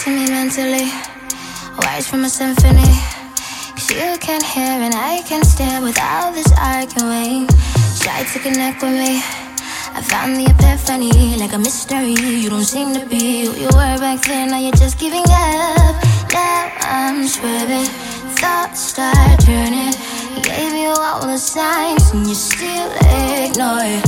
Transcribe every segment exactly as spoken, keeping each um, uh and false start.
to me mentally, words from a symphony. Cause you can't hear and I can't stand without this arguing. Try to connect with me, I found the epiphany, like a mystery. You don't seem to be who you were back then, now you're just giving up. Now I'm swerving, thoughts start turning. Gave you all the signs and you still ignore it.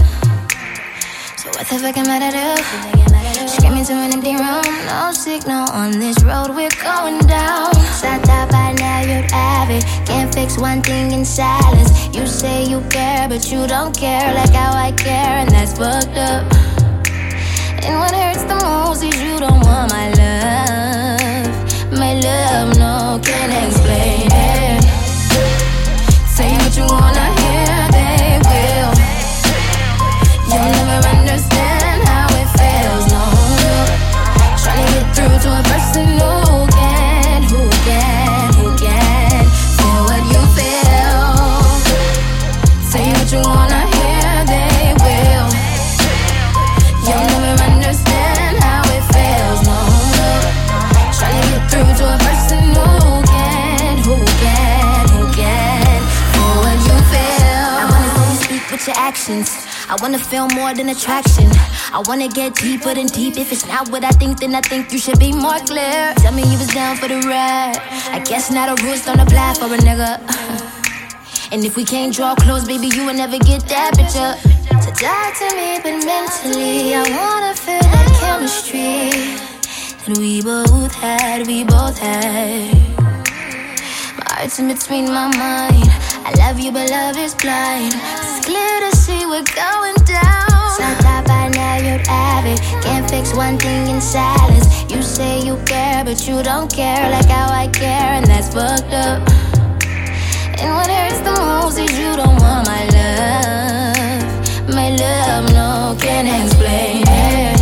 So what the fuck am I to do? Screaming to an empty room, no signal on this road, we're going down. Sat down by now you'd have it, can't fix one thing in silence. You say you care, but you don't care like how I care, and that's fucked up. And what hurts the most is you don't want my love. My love, no, can't explain it. Say what you wanna hear, they will. You'll never understand how it feels, no. Trying to get through to a person who can, who can, who can feel what you feel. Say what you wanna hear, they will. You'll never understand how it feels, no. Trying to get through to a person who can, who can, who can feel what you feel. I wanna see you speak with your actions. I wanna feel more than attraction. I wanna get deeper than deep. If it's not what I think, then I think you should be more clear. Tell me you was down for the ride. I guess now the rules don't apply for a nigga. And if we can't draw close, baby, you will never get that picture. So talk to me, but mentally I wanna feel that chemistry that we both had, we both had. My heart's in between my mind. I love you, but love is blind. It's clear to see we're going down. Sometime by now you'd have it, can't fix one thing in silence. You say you care, but you don't care like how I care, and that's fucked up. And what hurts the most is you don't want my love. My love, no, can't explain it.